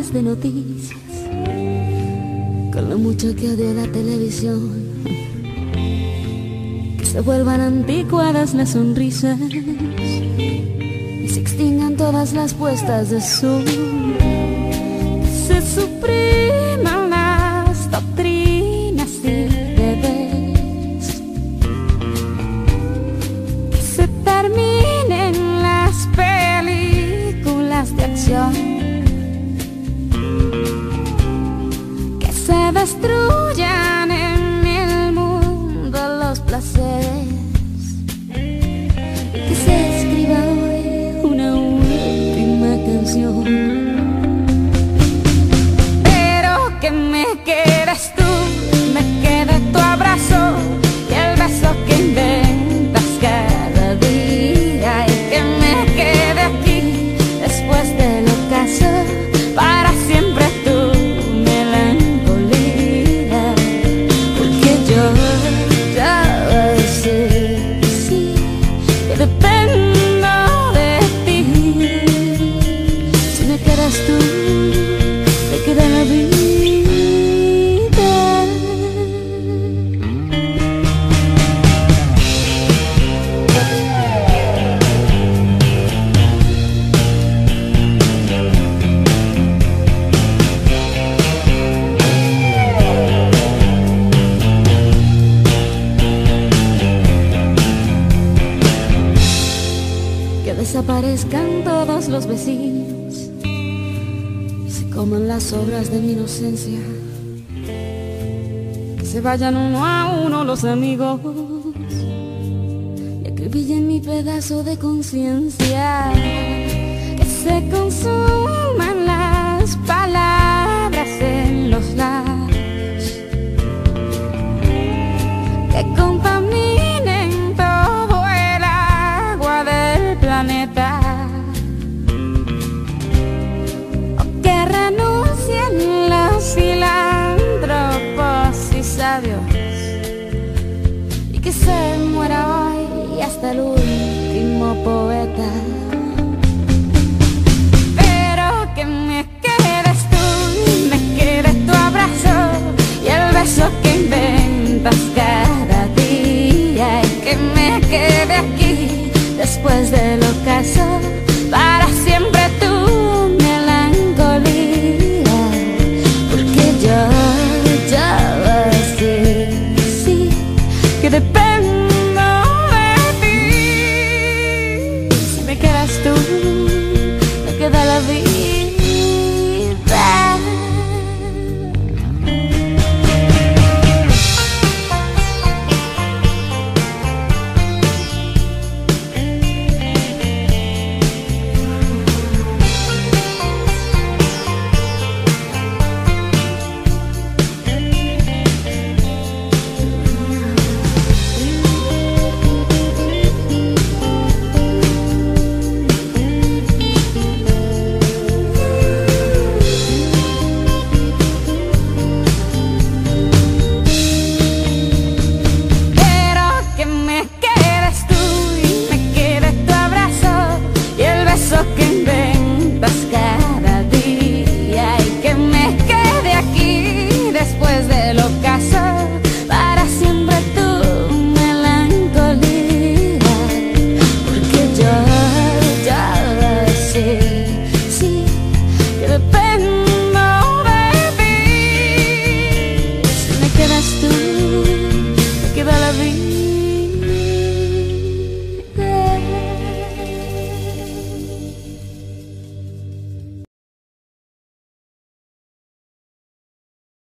páginas de noticias, con lo mucho que odio la televisión, que se vuelvan anticuadas las sonrisas y se extingan todas las puestas de sol, que se supriman las doctrinas y deberes, que se terminen las películas de acción, que se destruyan en el mundo los placeres, que se escriba hoy una última canción, pero que me quedes tú, me quede tu abrazo y el beso que inventas cada día, y que me quede aquí después del ocaso para siempre tu melancolía, porque yo ya sé que sí, que dependo de ti. Si me quedas tú, me queda la vida. Que desaparezcan todos los vecinos y se coman las obras de mi inocencia, que se vayan uno a uno los amigos y acribillen mi pedazo de conciencia, que se consuman las palabras en los labios, que contaminen todo el agua del planeta, o que renuncien los filántropos y sabios, y que se muera hoy hasta el último poeta, pero que me quedes tú, me quede tu abrazo y el beso que inventas cada día, y que me quede aquí después del ocaso para siempre tu melancolía, porque yo